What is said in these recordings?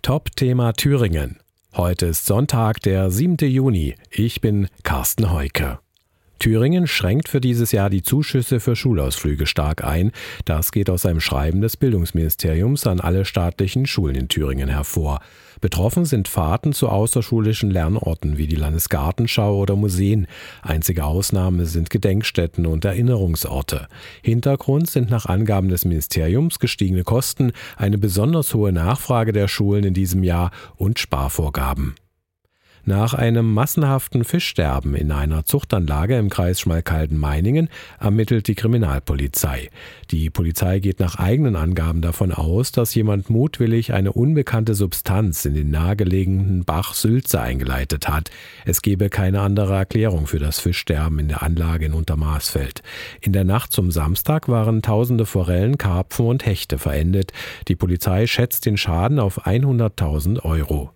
Top-Thema Thüringen. Heute ist Sonntag, der 7. Juni. Ich bin Carsten Heuke. Thüringen schränkt für dieses Jahr die Zuschüsse für Schulausflüge stark ein. Das geht aus einem Schreiben des Bildungsministeriums an alle staatlichen Schulen in Thüringen hervor. Betroffen sind Fahrten zu außerschulischen Lernorten wie die Landesgartenschau oder Museen. Einzige Ausnahme sind Gedenkstätten und Erinnerungsorte. Hintergrund sind nach Angaben des Ministeriums gestiegene Kosten, eine besonders hohe Nachfrage der Schulen in diesem Jahr und Sparvorgaben. Nach einem massenhaften Fischsterben in einer Zuchtanlage im Kreis Schmalkalden-Meiningen ermittelt die Kriminalpolizei. Die Polizei geht nach eigenen Angaben davon aus, dass jemand mutwillig eine unbekannte Substanz in den nahegelegenen Bach Sülze eingeleitet hat. Es gebe keine andere Erklärung für das Fischsterben in der Anlage in Untermaßfeld. In der Nacht zum Samstag waren tausende Forellen, Karpfen und Hechte verendet. Die Polizei schätzt den Schaden auf 100.000 Euro.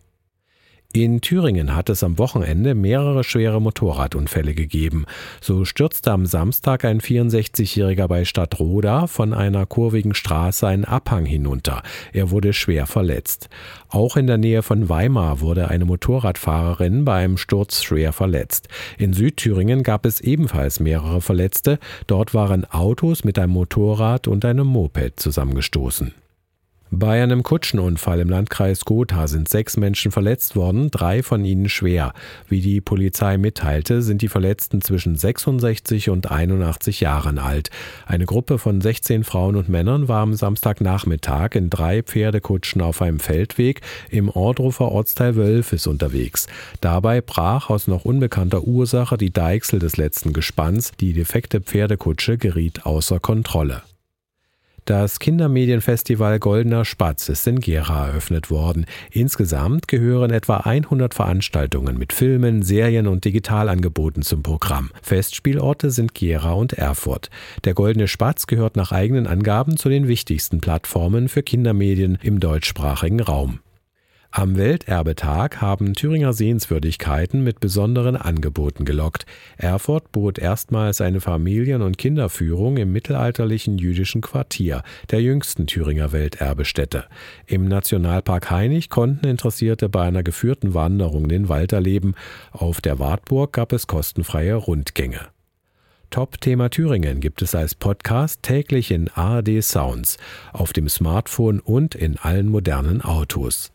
In Thüringen hat es am Wochenende mehrere schwere Motorradunfälle gegeben. So stürzte am Samstag ein 64-Jähriger bei Stadtroda von einer kurvigen Straße einen Abhang hinunter. Er wurde schwer verletzt. Auch in der Nähe von Weimar wurde eine Motorradfahrerin bei einem Sturz schwer verletzt. In Südthüringen gab es ebenfalls mehrere Verletzte. Dort waren Autos mit einem Motorrad und einem Moped zusammengestoßen. Bei einem Kutschenunfall im Landkreis Gotha sind 6 Menschen verletzt worden, 3 von ihnen schwer. Wie die Polizei mitteilte, sind die Verletzten zwischen 66 und 81 Jahren alt. Eine Gruppe von 16 Frauen und Männern war am Samstagnachmittag in 3 Pferdekutschen auf einem Feldweg im Ohrdruffer Ortsteil Wölfis unterwegs. Dabei brach aus noch unbekannter Ursache die Deichsel des letzten Gespanns. Die defekte Pferdekutsche geriet außer Kontrolle. Das Kindermedienfestival Goldener Spatz ist in Gera eröffnet worden. Insgesamt gehören etwa 100 Veranstaltungen mit Filmen, Serien und Digitalangeboten zum Programm. Festspielorte sind Gera und Erfurt. Der Goldene Spatz gehört nach eigenen Angaben zu den wichtigsten Plattformen für Kindermedien im deutschsprachigen Raum. Am Welterbetag haben Thüringer Sehenswürdigkeiten mit besonderen Angeboten gelockt. Erfurt bot erstmals eine Familien- und Kinderführung im mittelalterlichen jüdischen Quartier, der jüngsten Thüringer Welterbestätte. Im Nationalpark Hainich konnten Interessierte bei einer geführten Wanderung den Wald erleben. Auf der Wartburg gab es kostenfreie Rundgänge. Top-Thema Thüringen gibt es als Podcast täglich in ARD Sounds, auf dem Smartphone und in allen modernen Autos.